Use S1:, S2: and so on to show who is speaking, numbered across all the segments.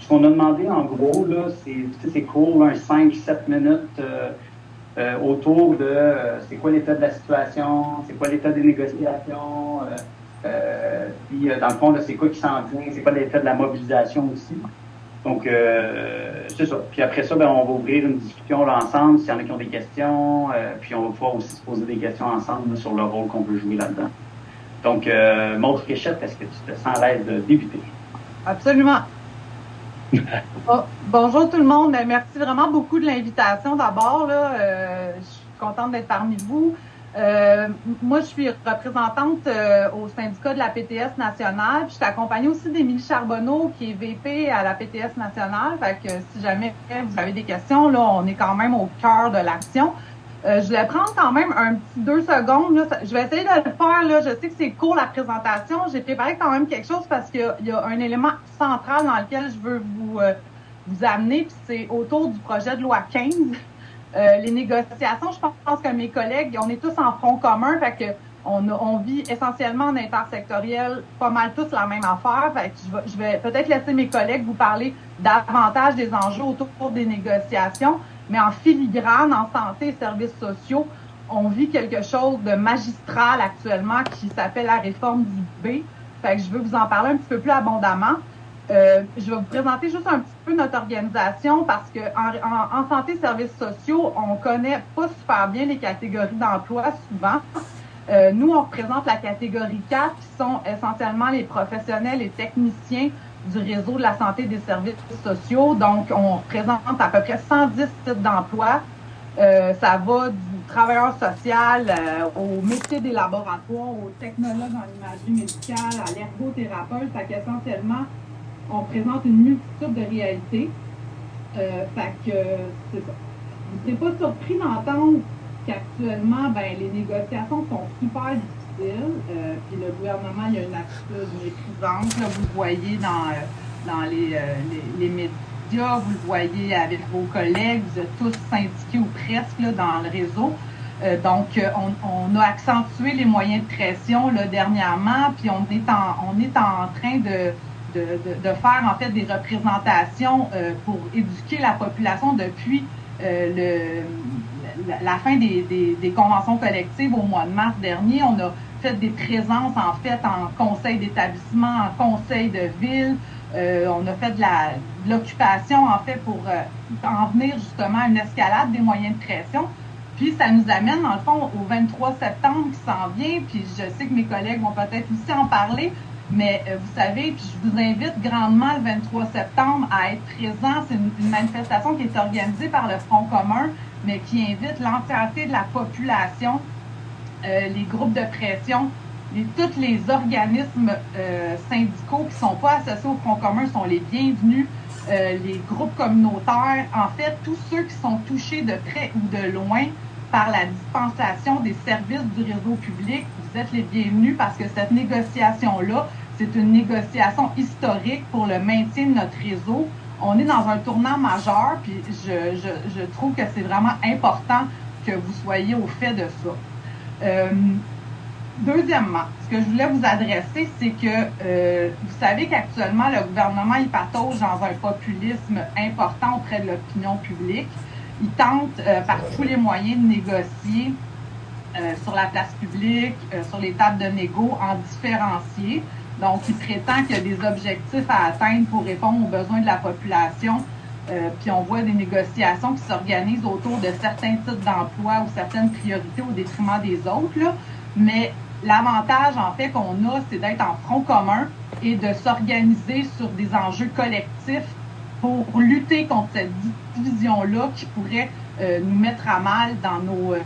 S1: Ce qu'on a demandé, en gros, là, c'est court, 5-7 minutes autour de c'est quoi l'état de la situation, c'est quoi l'état des négociations, puis dans le fond, là, c'est quoi qui s'en vient, c'est quoi l'état de la mobilisation aussi. Donc, c'est ça. Puis après ça, on va ouvrir une discussion là, ensemble, s'il y en a qui ont des questions, puis on va pouvoir aussi se poser des questions ensemble là, sur le rôle qu'on peut jouer là-dedans. Donc, Maude Fréchette, est-ce que tu te sens à l'aise de débuter?
S2: Absolument. Bonjour tout le monde. Merci vraiment beaucoup de l'invitation d'abord. Je suis contente d'être parmi vous. Moi, je suis représentante au syndicat de la PTS nationale. Puis je suis accompagnée aussi d'Émilie Charbonneau, qui est VP à la PTS nationale. Fait que si jamais vous avez des questions, là, on est quand même au cœur de l'action. Je vais prendre quand même un petit 2 secondes. Là. Je vais essayer de le faire. Là. Je sais que c'est court la présentation. J'ai préparé quand même quelque chose parce qu'il y a un élément central dans lequel je veux vous amener. Puis c'est autour du projet de loi 15. Les négociations, je pense que mes collègues, on est tous en front commun. Fait que on vit essentiellement en intersectoriel, pas mal tous la même affaire. Fait que je vais peut-être laisser mes collègues vous parler davantage des enjeux autour des négociations. Mais en filigrane, en santé et services sociaux, on vit quelque chose de magistral actuellement qui s'appelle la réforme du B. Fait que je veux vous en parler un petit peu plus abondamment. Je vais vous présenter juste un petit peu notre organisation parce que en santé et services sociaux, on connaît pas super bien les catégories d'emploi souvent. Nous, on représente la catégorie 4 qui sont essentiellement les professionnels et techniciens du réseau de la santé et des services sociaux. Donc, on représente à peu près 110 types d'emplois. Ça va du travailleur social au métier des laboratoires, aux technologues en imagerie médicale, à l'ergothérapeute. Fait qu'essentiellement, on présente une multitude de réalités. Fait que c'est ça. Vous ne serez pas surpris d'entendre qu'actuellement, les négociations sont super difficiles. Puis le gouvernement, il y a une attitude méprisante. Là, vous le voyez dans les médias, vous le voyez avec vos collègues, vous êtes tous syndiqués ou presque là, dans le réseau. Donc, on a accentué les moyens de pression là, dernièrement, puis on est en train de faire en fait des représentations pour éduquer la population depuis la fin des conventions collectives au mois de mars dernier. On a fait des présences en fait en conseil d'établissement, en conseil de ville. On a fait de l'occupation en fait pour en venir justement à une escalade des moyens de pression. Puis ça nous amène dans le fond au 23 septembre qui s'en vient. Puis je sais que mes collègues vont peut-être aussi en parler. Mais vous savez, puis je vous invite grandement le 23 septembre à être présent. C'est une manifestation qui est organisée par le Front commun, mais qui invite l'entièreté de la population, les groupes de pression, tous les organismes syndicaux qui ne sont pas associés au Front commun sont les bienvenus, les groupes communautaires, en fait, tous ceux qui sont touchés de près ou de loin par la dispensation des services du réseau public, vous êtes les bienvenus parce que cette négociation-là, c'est une négociation historique pour le maintien de notre réseau. On est dans un tournant majeur, puis je trouve que c'est vraiment important que vous soyez au fait de ça. Deuxièmement, ce que je voulais vous adresser, c'est que vous savez qu'actuellement, le gouvernement, il patauge dans un populisme important auprès de l'opinion publique. Il tente par tous les moyens de négocier sur la place publique, sur les tables de négo, en différencier. Donc, il prétend qu'il y a des objectifs à atteindre pour répondre aux besoins de la population. Puis on voit des négociations qui s'organisent autour de certains types d'emplois ou certaines priorités au détriment des autres. Là. Mais l'avantage, en fait, qu'on a, c'est d'être en front commun et de s'organiser sur des enjeux collectifs pour lutter contre cette division-là qui pourrait nous mettre à mal dans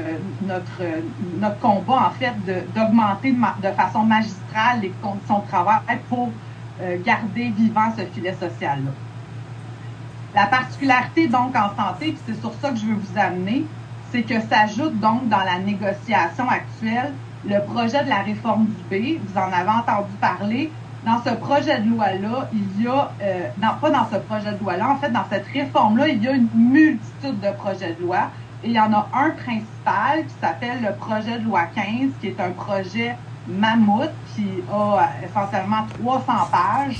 S2: notre combat, en fait, d'augmenter de façon magistrale les conditions de travail pour garder vivant ce filet social-là. La particularité, donc, en santé, puis c'est sur ça que je veux vous amener, c'est que s'ajoute donc dans la négociation actuelle le projet de la réforme du B. Vous en avez entendu parler. Dans ce projet de loi-là, il y a, pas dans ce projet de loi-là, en fait, dans cette réforme-là, il y a une multitude de projets de loi. Et il y en a un principal qui s'appelle le projet de loi 15, qui est un projet mammouth qui a essentiellement 300 pages.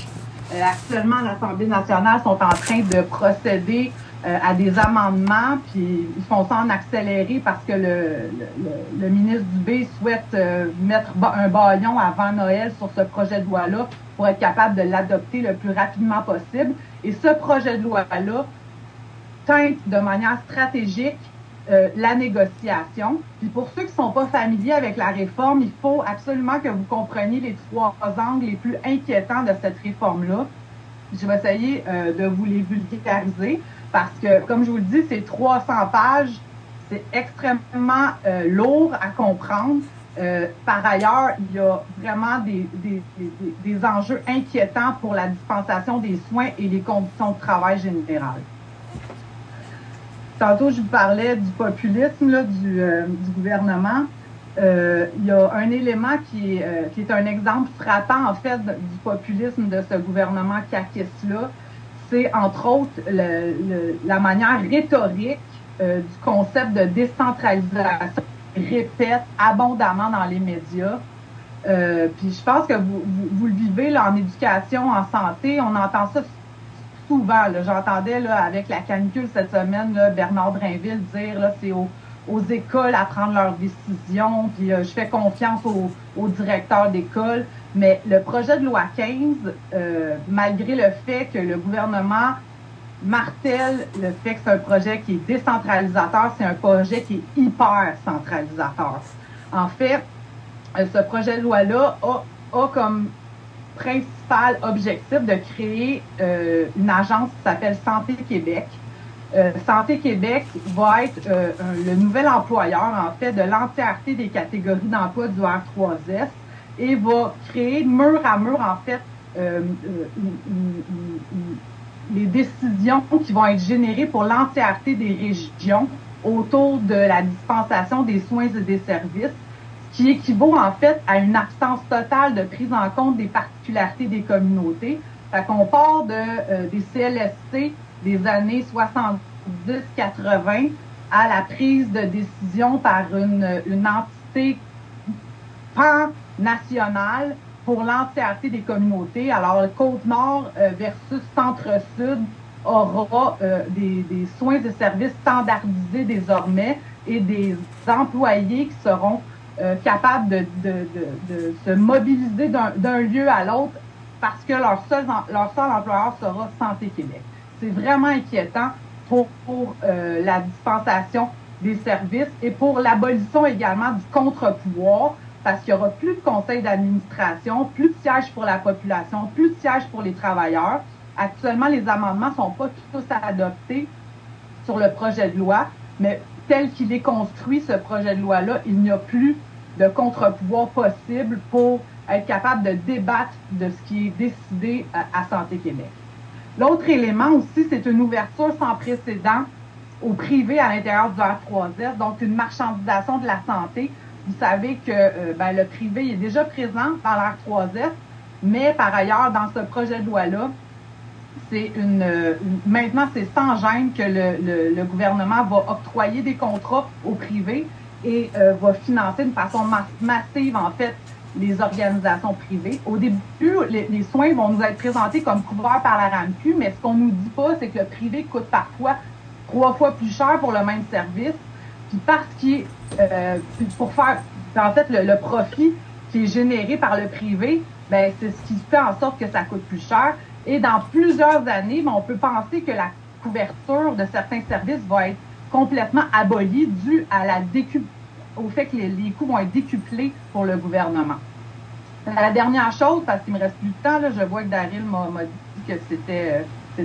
S2: Actuellement, l'Assemblée nationale sont en train de procéder à des amendements, puis ils font ça en accéléré parce que le ministre Dubé souhaite mettre un bâillon avant Noël sur ce projet de loi-là pour être capable de l'adopter le plus rapidement possible. Et ce projet de loi-là teinte de manière stratégique la négociation. Puis pour ceux qui ne sont pas familiers avec la réforme, il faut absolument que vous compreniez les 3 angles les plus inquiétants de cette réforme-là. Je vais essayer de vous les vulgariser parce que, comme je vous le dis, c'est 300 pages, c'est extrêmement lourd à comprendre. Par ailleurs, il y a vraiment des enjeux inquiétants pour la dispensation des soins et les conditions de travail générales. Tantôt, je vous parlais du populisme là, du gouvernement. Il y a un élément qui est un exemple frappant, en fait, du populisme de ce gouvernement caquiste-là. C'est, entre autres, la manière rhétorique du concept de décentralisation répète abondamment dans les médias. Puis je pense que vous le vivez là, en éducation, en santé, on entend ça souvent. J'entendais avec la canicule cette semaine là, Bernard Drinville dire là, c'est aux écoles à prendre leurs décisions, puis je fais confiance aux directeurs d'école. Mais le projet de loi 15, malgré le fait que le gouvernement martèle le fait que c'est un projet qui est décentralisateur, c'est un projet qui est hyper centralisateur. En fait, ce projet de loi-là a comme principal objectif de créer une agence qui s'appelle Santé Québec. Santé Québec va être le nouvel employeur, en fait, de l'entièreté des catégories d'emploi du R3S et va créer mur à mur, en fait, les décisions qui vont être générées pour l'entièreté des régions autour de la dispensation des soins et des services, qui équivaut en fait à une absence totale de prise en compte des particularités des communautés. Fait qu'on part des CLSC des années 70-80 à la prise de décision par une entité pan-nationale pour l'entièreté des communautés. Alors, le Côte-Nord versus Centre-Sud aura des soins et services standardisés désormais et des employés qui seront capables de se mobiliser d'un lieu à l'autre parce que leur seul employeur sera Santé Québec. C'est vraiment inquiétant pour la dispensation des services et pour l'abolition également du contre-pouvoir, parce qu'il n'y aura plus de conseil d'administration, plus de sièges pour la population, plus de sièges pour les travailleurs. Actuellement, les amendements ne sont pas tous adoptés sur le projet de loi, mais tel qu'il est construit, ce projet de loi-là, il n'y a plus de contre-pouvoir possible pour être capable de débattre de ce qui est décidé à Santé Québec. L'autre élément aussi, c'est une ouverture sans précédent au privé à l'intérieur du R3S, donc une marchandisation de la santé. Vous savez que le privé est déjà présent dans l'R3S, mais par ailleurs, dans ce projet de loi-là, c'est maintenant, c'est sans gêne que le gouvernement va octroyer des contrats au privé et va financer de façon massive, en fait, les organisations privées. Au début, les soins vont nous être présentés comme couverts par la RAMQ, mais ce qu'on nous dit pas, c'est que le privé coûte parfois 3 fois plus cher pour le même service. Puis parce qu'il pour faire, en fait, le profit qui est généré par le privé, ben c'est ce qui fait en sorte que ça coûte plus cher. Et dans plusieurs années, on peut penser que la couverture de certains services va être complètement abolie dû à au fait que les coûts vont être décuplés pour le gouvernement. La dernière chose, parce qu'il me reste plus de temps, là, je vois que Daryl m'a dit que c'était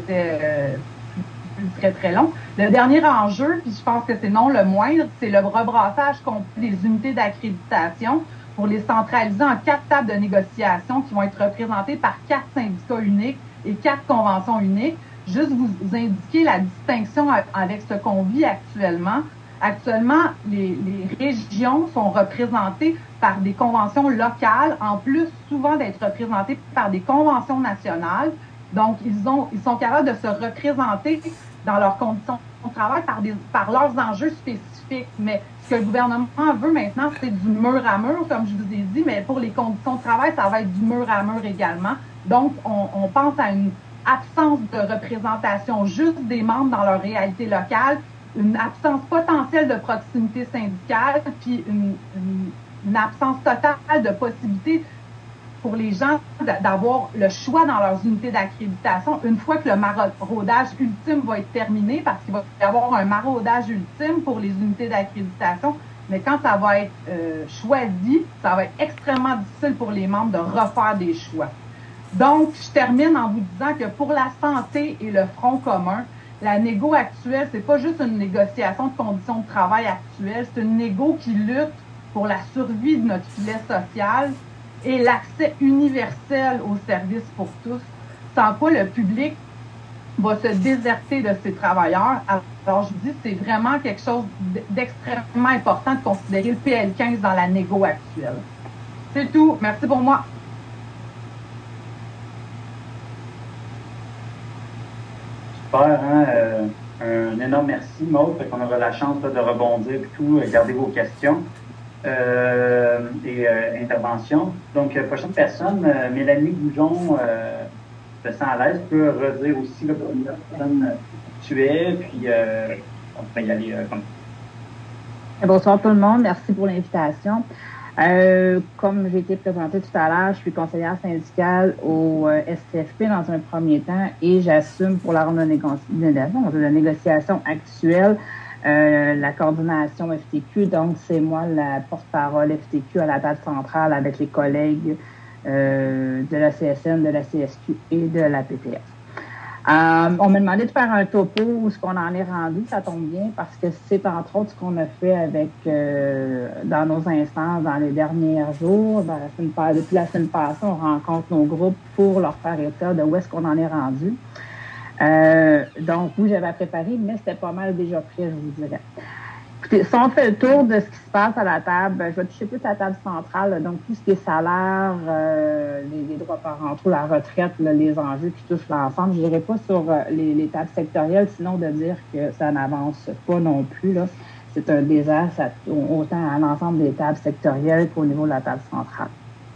S2: très, très long. Le dernier enjeu, puis je pense que c'est non le moindre, c'est le rebrassage complet des unités d'accréditation pour les centraliser en 4 tables de négociation qui vont être représentées par 4 syndicats uniques et 4 conventions uniques. Juste vous indiquer la distinction avec ce qu'on vit actuellement. Actuellement, les régions sont représentées par des conventions locales, en plus souvent d'être représentées par des conventions nationales. Donc, ils sont capables de se représenter dans leurs conditions de travail par leurs enjeux spécifiques. Mais ce que le gouvernement veut maintenant, c'est du mur à mur, comme je vous ai dit, mais pour les conditions de travail, ça va être du mur à mur également. Donc, on pense à une absence de représentation juste des membres dans leur réalité locale, une absence potentielle de proximité syndicale, puis une absence totale de possibilité pour les gens d'avoir le choix dans leurs unités d'accréditation une fois que le maraudage ultime va être terminé, parce qu'il va y avoir un maraudage ultime pour les unités d'accréditation, mais quand ça va être choisi, ça va être extrêmement difficile pour les membres de refaire des choix. Donc, je termine en vous disant que pour la santé et le Front commun, la négo actuelle, c'est pas juste une négociation de conditions de travail actuelles, c'est une négo qui lutte pour la survie de notre filet social et l'accès universel aux services pour tous, sans quoi le public va se déserter de ses travailleurs. Alors, je vous dis, c'est vraiment quelque chose d'extrêmement important de considérer le PL15 dans la négo actuelle. C'est tout. Merci pour moi.
S1: Super, hein? Un énorme merci, Maude. Fait qu'on aura la chance là, de rebondir et tout, garder vos questions et interventions. Donc, prochaine personne, Mélanie Goujon, se sent à l'aise, peut redire aussi là, pour une personne tu es, puis on peut y aller comme ça.
S3: Bonsoir tout le monde, merci pour l'invitation. Comme j'ai été présentée tout à l'heure, je suis conseillère syndicale au SCFP dans un premier temps et j'assume pour la ronde de négociation actuelle la coordination FTQ. Donc, c'est moi la porte-parole FTQ à la table centrale avec les collègues de la CSN, de la CSQ et de la PTS. On m'a demandé de faire un topo où ce qu'on en est rendu, ça tombe bien, parce que c'est entre autres ce qu'on a fait avec dans nos instances dans les derniers jours. Depuis la semaine passée, on rencontre nos groupes pour leur faire état de où est-ce qu'on en est rendu. Donc, oui, j'avais préparé, mais c'était pas mal déjà prêt, je vous dirais. Écoutez, si on fait le tour de ce qui se passe à la table, je vais toucher plus à la table centrale, là, donc tout ce qui est salaire, les droits parentaux, la retraite, là, les enjeux qui touchent l'ensemble. Je n'irai pas sur les tables sectorielles, sinon de dire que ça n'avance pas non plus. Là. C'est un désastre autant à l'ensemble des tables sectorielles qu'au niveau de la table centrale.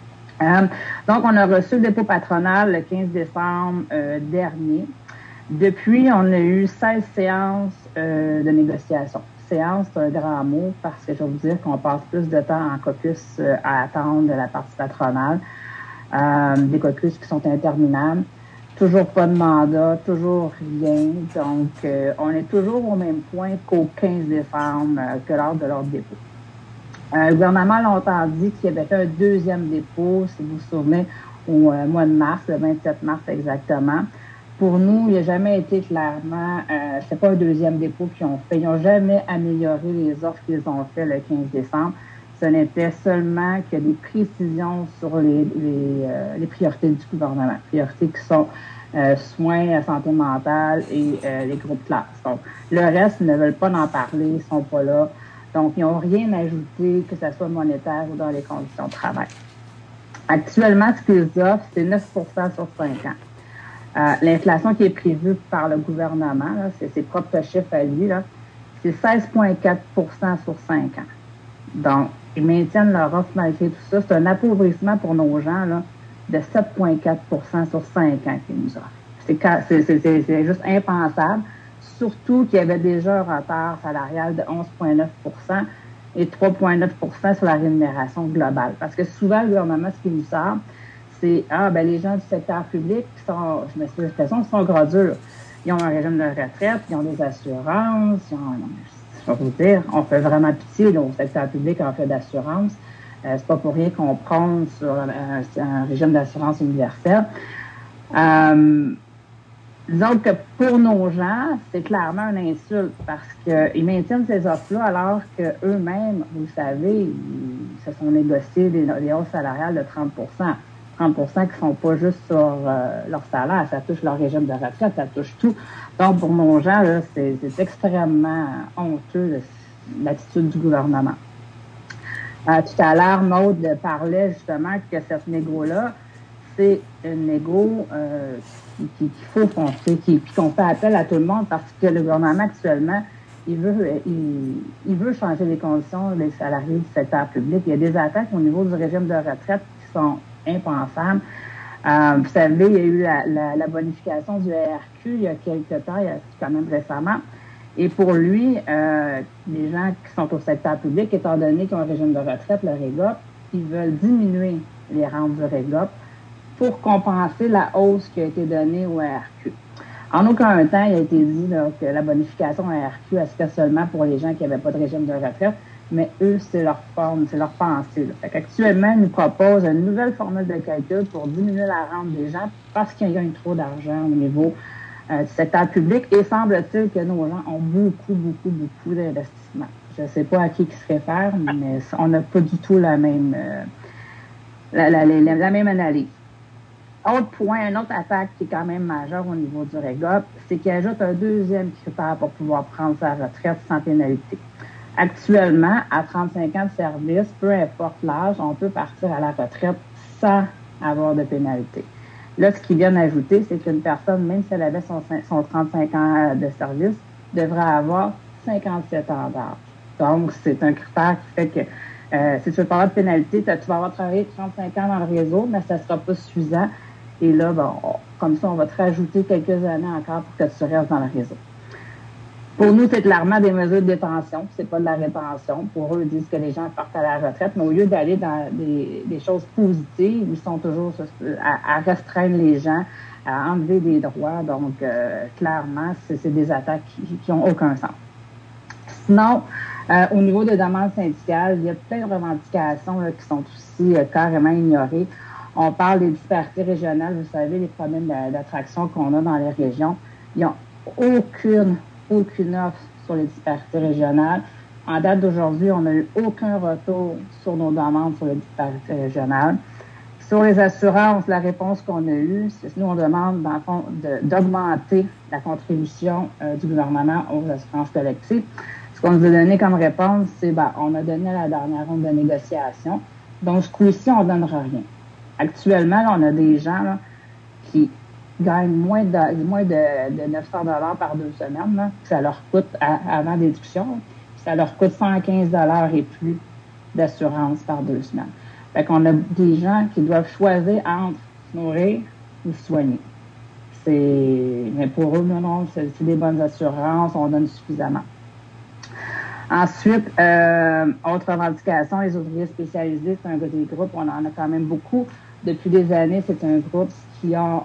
S3: Donc, on a reçu le dépôt patronal le 15 décembre dernier. Depuis, on a eu 16 séances de négociation. Séance, c'est un grand mot parce que je vais vous dire qu'on passe plus de temps en caucus à attendre de la partie patronale. Des caucus qui sont interminables. Toujours pas de mandat, toujours rien. Donc, on est toujours au même point qu'au 15 décembre que lors de leur dépôt. Le gouvernement a longtemps dit qu'il avait fait un deuxième dépôt, si vous vous souvenez, au mois de mars, le 27 mars exactement. Pour nous, il n'a jamais été clairement, c'est pas un deuxième dépôt qu'ils ont fait. Ils n'ont jamais amélioré les offres qu'ils ont fait le 15 décembre. Ce n'était seulement que des précisions sur les priorités du gouvernement. Priorités qui sont soins, santé mentale et les groupes classes. Donc, le reste, ils ne veulent pas en parler, ils ne sont pas là. Donc, ils n'ont rien ajouté, que ce soit monétaire ou dans les conditions de travail. Actuellement, ce qu'ils offrent, c'est 9 sur 5 ans. L'inflation qui est prévue par le gouvernement, là, c'est ses propres chiffres à lui, là, c'est 16,4 sur 5 ans. Donc, ils maintiennent leur offre malgré tout ça. C'est un appauvrissement pour nos gens là, de 7,4 sur 5 ans qu'ils nous offrent. C'est juste impensable, surtout qu'il y avait déjà un retard salarial de 11,9 et 3,9 sur la rémunération globale. Parce que souvent, le gouvernement, ce qu'il nous sort, c'est les gens du secteur public qui sont, je m'excuse l'expression, sont gros durs. Ils ont un régime de retraite, ils ont des assurances, je vais vous dire, on fait vraiment pitié là, au secteur public en fait d'assurance. C'est pas pour rien qu'on prône sur un régime d'assurance universelle. Disons que pour nos gens, c'est clairement une insulte parce qu'ils maintiennent ces offres-là alors qu'eux-mêmes, vous le savez, ils se sont négociés des hausses salariales de 30 30 qui ne sont pas juste sur leur salaire, ça touche leur régime de retraite, ça touche tout. Donc, pour nos gens, là, c'est extrêmement honteux, l'attitude du gouvernement. Tout à l'heure, Maude parlait justement que cette négo-là, c'est une négo qu'il faut foncer, qu'on fait appel à tout le monde parce que le gouvernement actuellement, il veut changer les conditions des salariés du secteur public. Il y a des attaques au niveau du régime de retraite qui sont impensables. Vous savez, il y a eu la bonification du RRQ il y a quelques temps, quand même récemment. Et pour lui, les gens qui sont au secteur public, étant donné qu'ils ont un régime de retraite, le REGOP, ils veulent diminuer les rentes du REGOP pour compenser la hausse qui a été donnée au RRQ. En aucun temps, il a été dit là, que la bonification au RRQ, elle se fait seulement pour les gens qui n'avaient pas de régime de retraite, mais eux, c'est leur forme, c'est leur pensée. Là. Fait qu'actuellement, ils nous proposent une nouvelle formule de calcul pour diminuer la rente des gens parce qu'ils gagnent trop d'argent au niveau du secteur public. Et semble-t-il que nos gens ont beaucoup d'investissements. Je ne sais pas à qui se réfère, mais on n'a pas du tout la même analyse. Autre point, une autre attaque qui est quand même majeure au niveau du REGOP, c'est qu'il ajoute un deuxième critère pour pouvoir prendre sa retraite sans pénalité. Actuellement, à 35 ans de service, peu importe l'âge, on peut partir à la retraite sans avoir de pénalité. Là, ce qu'ils viennent ajouter, c'est qu'une personne, même si elle avait son 35 ans de service, devrait avoir 57 ans d'âge. Donc, c'est un critère qui fait que si tu veux pas avoir de pénalité, tu vas avoir travaillé 35 ans dans le réseau, mais ça ne sera pas suffisant. Et là, comme ça, on va te rajouter quelques années encore pour que tu restes dans le réseau. Pour nous, c'est clairement des mesures de détention, c'est pas de la rétention. Pour eux, ils disent que les gens partent à la retraite, mais au lieu d'aller dans des choses positives, ils sont toujours à restreindre les gens, à enlever des droits. Donc, clairement, c'est des attaques qui n'ont aucun sens. Sinon, au niveau des demandes syndicales, il y a plein de revendications là, qui sont aussi carrément ignorées. On parle des disparités régionales. Vous savez, les problèmes d'attraction qu'on a dans les régions. Il n'y a aucune offre sur les disparités régionales. En date d'aujourd'hui, on n'a eu aucun retour sur nos demandes sur les disparités régionales. Sur les assurances, la réponse qu'on a eue, c'est que nous, on demande, dans le fond, d'augmenter la contribution du gouvernement aux assurances collectives. Ce qu'on nous a donné comme réponse, c'est on a donné à la dernière ronde de négociation. Donc, ce coup-ci, on ne donnera rien. Actuellement, là, on a des gens là, qui gagnent moins de 900 $ par 2 semaines. Là. Ça leur coûte, avant déduction, ça leur coûte 115 $ et plus d'assurance par 2 semaines. Fait qu'on a des gens qui doivent choisir entre se nourrir ou se soigner. Mais pour eux, non, c'est des bonnes assurances, on donne suffisamment. Ensuite, autre revendication, les ouvriers spécialisés, c'est un des groupes, on en a quand même beaucoup. Depuis des années, c'est un groupe qui ont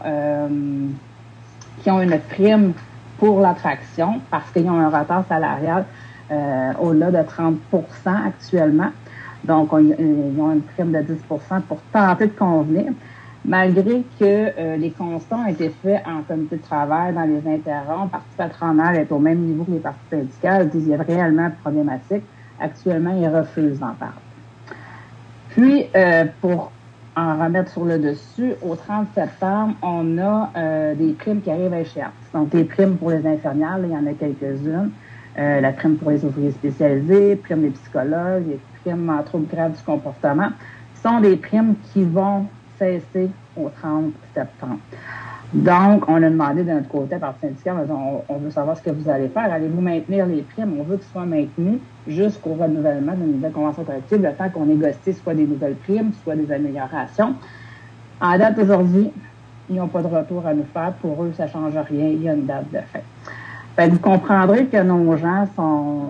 S3: une prime pour l'attraction parce qu'ils ont un retard salarial au-delà de 30 % actuellement. Donc, ils ont une prime de 10 % pour tenter de convenir, malgré que les constats ont été faits en comité de travail dans les interromps. Le parti patronal est au même niveau que les partis syndicaux. Ils disent qu'il y a réellement une problématique. Actuellement, ils refusent d'en parler. Puis, pour en remettre sur le dessus, au 30 septembre, on a des primes qui arrivent à échéance. Donc, des primes pour les infirmières, là, il y en a quelques-unes. La prime pour les ouvriers spécialisés, prime des psychologues, les primes en troubles graves du comportement. Ce sont des primes qui vont cesser au 30 septembre. Donc, on a demandé de notre côté, par le syndicat, on veut savoir ce que vous allez faire. Allez-vous maintenir les primes? On veut qu'ils soient maintenus jusqu'au renouvellement d'une nouvelle convention collective, le temps qu'on négocie soit des nouvelles primes, soit des améliorations. En date aujourd'hui, ils n'ont pas de retour à nous faire. Pour eux, ça ne change rien. Il y a une date de fin. Fait que vous comprendrez que nos gens sont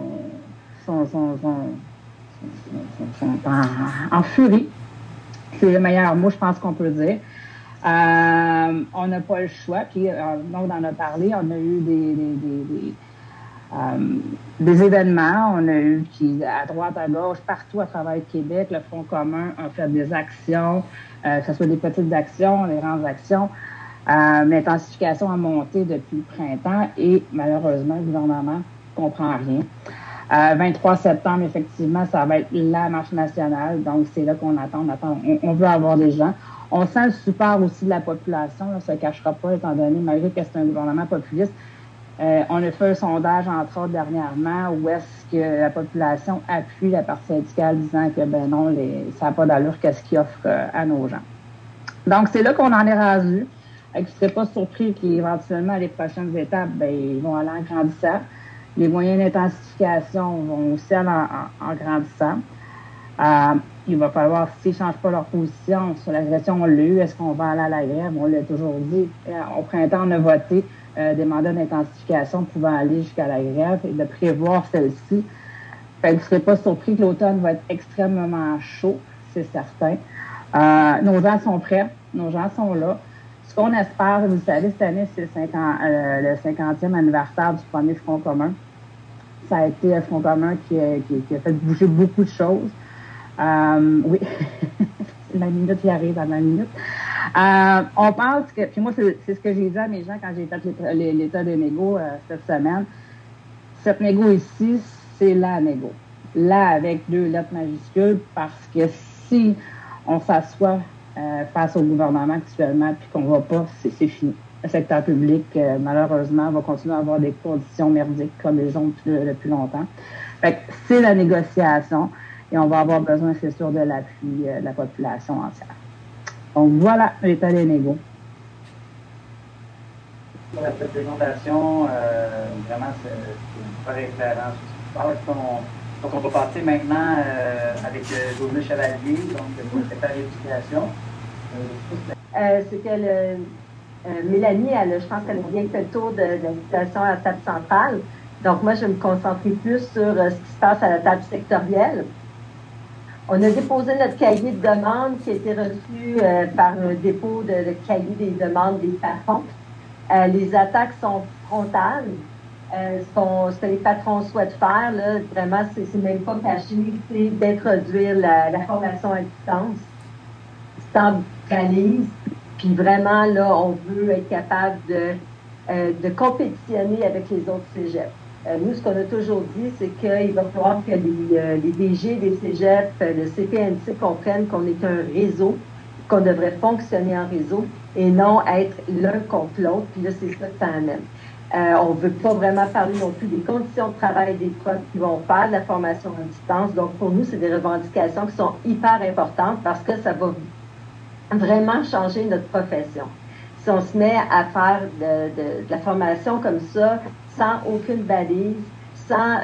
S3: en furie. C'est le meilleur mot, je pense qu'on peut dire. On n'a pas le choix. Puis, on en a parlé. On a eu des événements. On a eu à droite, à gauche, partout à travers le Québec, le Front commun a fait des actions, que ce soit des petites actions, des grandes actions. L'intensification a monté depuis le printemps et malheureusement, le gouvernement ne comprend rien. 23 septembre, effectivement, ça va être la marche nationale. Donc, c'est là qu'on attend. On veut avoir des gens. On sent le support aussi de la population. On ne se cachera pas, étant donné, malgré que c'est un gouvernement populiste. On a fait un sondage, entre autres, dernièrement, où est-ce que la population appuie la partie syndicale disant que, non, ça n'a pas d'allure qu'est-ce qu'ils offrent à nos gens. Donc, c'est là qu'on en est rendu. Je ne serais pas surpris qu'éventuellement, les prochaines étapes, ils vont aller en grandissant. Les moyens d'intensification vont aussi aller en grandissant. il va falloir, s'ils ne changent pas leur position sur la gestion, on l'a eu, est-ce qu'on va aller à la grève? On l'a toujours dit. Au printemps, on a voté des mandats d'intensification pouvant aller jusqu'à la grève et de prévoir celle-ci. Fait que vous ne serez pas surpris que l'automne va être extrêmement chaud, c'est certain. Nos gens sont prêts, nos gens sont là. Ce qu'on espère, vous savez, cette année, c'est le 50e anniversaire du premier Front commun. Ça a été un Front commun qui a fait bouger beaucoup de choses. Oui, ma minute y arrive à ma minute. On pense que, puis moi, c'est ce que j'ai dit à mes gens quand j'ai fait l'état des négos cette semaine. Cette négo ici, c'est la négo. Là, avec 2 lettres majuscules, parce que si on s'assoit face au gouvernement actuellement, puis qu'on ne va pas, c'est fini. Le secteur public, malheureusement, va continuer à avoir des conditions merdiques comme les ont depuis longtemps. Fait que c'est la négociation. Et on va avoir besoin, c'est sûr, de l'appui de la population entière. Donc, voilà l'état des négos.
S1: Pour la présentation, vraiment, c'est super éclairant. Donc, on va passer maintenant avec Josée Chevalier, donc pour le secteur d'éducation.
S4: C'est que Mélanie, je pense qu'elle a bien fait le tour de la situation à la table centrale. Donc, moi, je vais me concentrer plus sur ce qui se passe à la table sectorielle. On a déposé notre cahier de demande qui a été reçu par un dépôt de cahier des demandes des patrons. Les attaques sont frontales. Ce que les patrons souhaitent faire, là, vraiment, c'est même pas caché, c'est d'introduire la formation à distance, sans balise. Puis vraiment, là, on veut être capable de compétitionner avec les autres cégeps. Nous, ce qu'on a toujours dit, c'est qu'il va falloir que les DG des cégeps, le CPNC comprennent qu'on est un réseau, qu'on devrait fonctionner en réseau et non être l'un contre l'autre. Puis là, c'est ça que ça amène. On ne veut pas vraiment parler non plus des conditions de travail des profs qui vont faire de la formation à distance. Donc, pour nous, c'est des revendications qui sont hyper importantes parce que ça va vraiment changer notre profession. Si on se met à faire de la formation comme ça, sans aucune balise, sans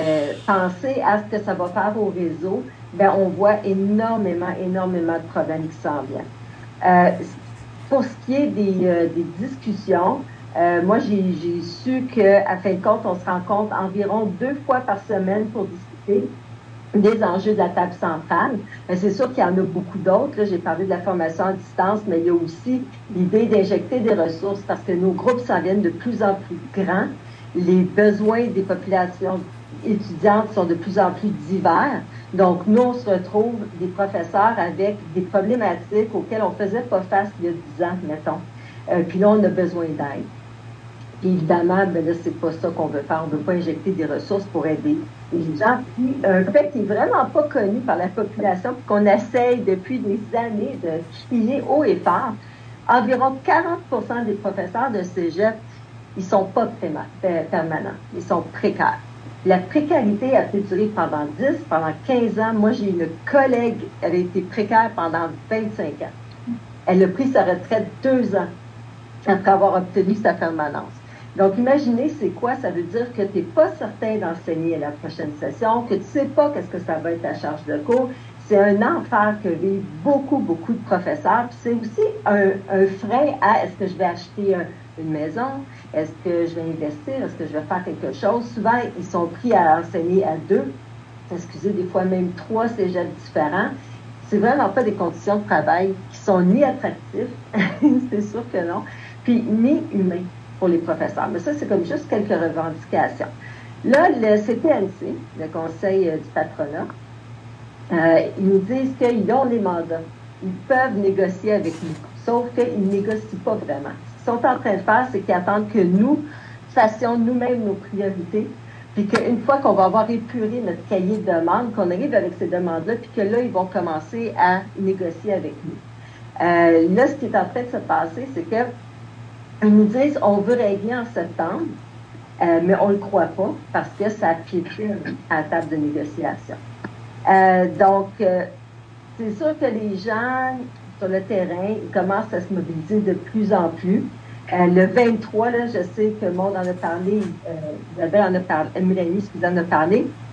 S4: penser à ce que ça va faire au réseau, ben on voit énormément de problèmes qui s'en viennent. Pour ce qui est des discussions, moi, j'ai su qu'à fin de compte, on se rencontre environ 2 fois par semaine pour discuter des enjeux de la table centrale. C'est sûr qu'il y en a beaucoup d'autres. J'ai parlé de la formation à distance, mais il y a aussi l'idée d'injecter des ressources parce que nos groupes s'en viennent de plus en plus grands. Les besoins des populations étudiantes sont de plus en plus divers. Donc, nous, on se retrouve des professeurs avec des problématiques auxquelles on ne faisait pas face il y a 10 ans, mettons. Puis là, on a besoin d'aide. Puis évidemment, ben là, c'est pas ça qu'on veut faire. On ne veut pas injecter des ressources pour aider les gens. Puis, un fait qui est vraiment pas connu par la population, puis qu'on essaye depuis des années de crier haut et fort, environ 40% des professeurs de cégep, ils sont pas permanents. Ils sont précaires. La précarité a pu durer pendant 10, pendant 15 ans. Moi, j'ai une collègue, elle a été précaire pendant 25 ans. Elle a pris sa retraite 2 ans après avoir obtenu sa permanence. Donc, imaginez, c'est quoi? Ça veut dire que tu n'es pas certain d'enseigner à la prochaine session, que tu ne sais pas qu'est-ce que ça va être ta charge de cours. C'est un enfer que vivent beaucoup de professeurs. Puis c'est aussi un frein à est-ce que je vais acheter une maison? Est-ce que je vais investir? Est-ce que je vais faire quelque chose? Souvent, ils sont pris à enseigner à 2, excusez, des fois même 3 cégeps différents. C'est vraiment pas des conditions de travail qui sont ni attractives, c'est sûr que non, puis ni humains pour les professeurs. Mais ça, c'est comme juste quelques revendications. Là, le CPNC, le Conseil du patronat, ils nous disent qu'ils ont les mandats. Ils peuvent négocier avec nous, sauf qu'ils ne négocient pas vraiment. Ce qu'ils sont en train de faire, c'est qu'ils attendent que nous fassions nous-mêmes nos priorités, puis qu'une fois qu'on va avoir épuré notre cahier de demandes, qu'on arrive avec ces demandes-là, puis que là, ils vont commencer à négocier avec nous. Là, ce qui est en train de se passer, c'est que ils nous disent on veut régler en septembre, mais on ne le croit pas parce que ça piétine à la table de négociation. Donc, c'est sûr que les gens sur le terrain, ils commencent à se mobiliser de plus en plus. Le 23, là, je sais que le monde en a parlé, Isabelle en a parlé, Mélanie, en a parlé.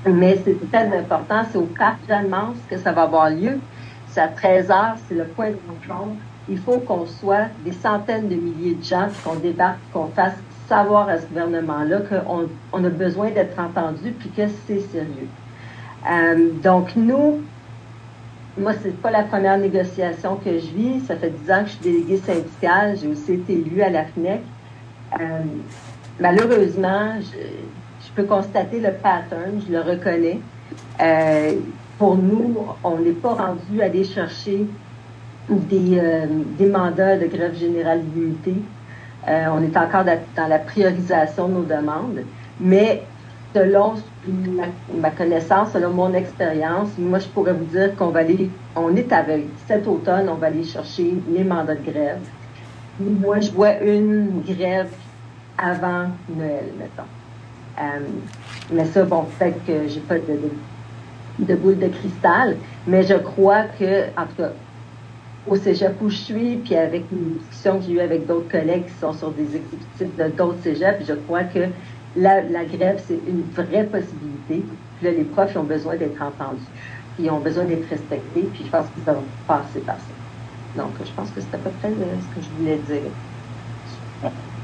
S4: Mais c'est très important, c'est au Parc Jeanne-Mance que ça va avoir lieu. C'est à 13h, c'est le point de rencontre. Il faut qu'on soit des centaines de milliers de gens, qu'on débarque, qu'on fasse savoir à ce gouvernement-là qu'on a besoin d'être entendu puis que c'est sérieux. Donc, moi, c'est pas la première négociation que je vis. Ça fait 10 ans que je suis déléguée syndicale. J'ai aussi été élue à la FNEC. Malheureusement, je peux constater le pattern, je le reconnais. Pour nous, on n'est pas rendu à aller chercher des mandats de grève générale limitée. On est encore dans la priorisation de nos demandes, mais selon ma connaissance, selon mon expérience, moi, je pourrais vous dire on est aveugle. Cet automne, on va aller chercher les mandats de grève. Moi, je vois une grève avant Noël, mettons. Mais ça, bon, peut-être que j'ai pas de boule de cristal, mais je crois que, en tout cas, au cégep où je suis, puis avec une discussion que j'ai eue avec d'autres collègues qui sont sur des exécutifs de d'autres cégeps, je crois que la grève, c'est une vraie possibilité. Puis là, les profs ils ont besoin d'être entendus, puis ils ont besoin d'être respectés, puis je pense qu'ils doivent passer par ça. Donc, je pense que c'est à peu près ce que je voulais dire.